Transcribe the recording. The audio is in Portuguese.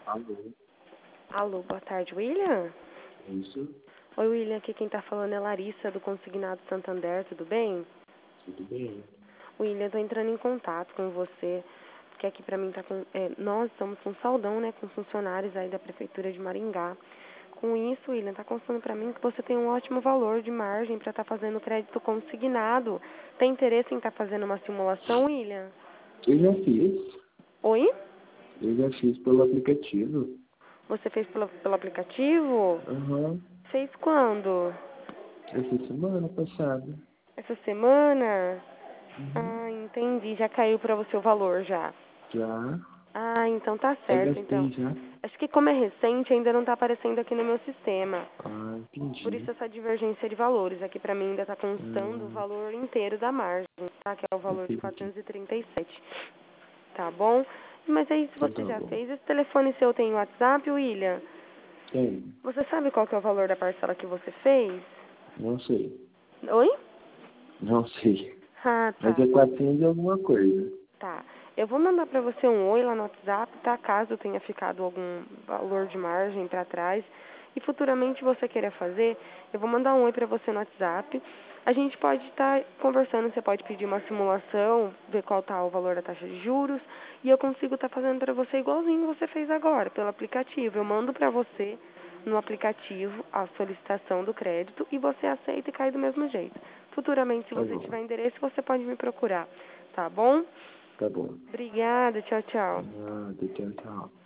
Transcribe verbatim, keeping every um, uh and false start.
Alô, Alô, boa tarde, William? isso, Oi, William, aqui quem tá falando é Larissa, do Consignado Santander, tudo bem? tudo bem? William, tô entrando em contato com você, porque aqui pra mim tá com... é, nós estamos com saldão, né, com funcionários aí da Prefeitura de Maringá. Com isso, William, tá constando pra mim que você tem um ótimo valor de margem pra estar fazendo crédito consignado. Tem interesse em estar fazendo uma simulação, William? Eu já fiz, Oi? eu já fiz pelo aplicativo. Você fez pelo, pelo aplicativo? Aham, Fez quando? essa semana passada. Essa semana? Uhum. Ah, entendi. Já caiu pra você o valor já. Já, Ah, então tá já certo. Então, gastei já. acho que como é recente, ainda não tá aparecendo aqui no meu sistema. Ah, Por isso entendi. essa divergência de valores. Aqui pra mim ainda tá constando o Ah, valor inteiro da margem, tá? Que é o valor de entendi. quatrocentos e trinta e sete. Tá bom? Mas aí, se Então você tá já bom. fez, esse telefone seu tem WhatsApp, William? Tem, Você sabe qual que é o valor da parcela que você fez? não sei, Oi? não sei. Ah, Mas tá. é quatrocentos e alguma coisa. Tá. Eu vou mandar pra você um oi lá no WhatsApp, tá? Caso tenha ficado algum valor de margem pra trás. E futuramente você queira fazer, eu vou mandar um oi pra você no WhatsApp. A gente pode estar conversando, você pode pedir uma simulação, ver qual tá o valor da taxa de juros. E eu consigo estar fazendo pra você igualzinho você fez agora, pelo aplicativo. Eu mando pra você no aplicativo a solicitação do crédito e você aceita e cai do mesmo jeito. Futuramente, se Tá você bom, tiver interesse, você pode me procurar, tá bom? tá bom. Obrigada, tchau, tchau. Nada, tchau, tchau.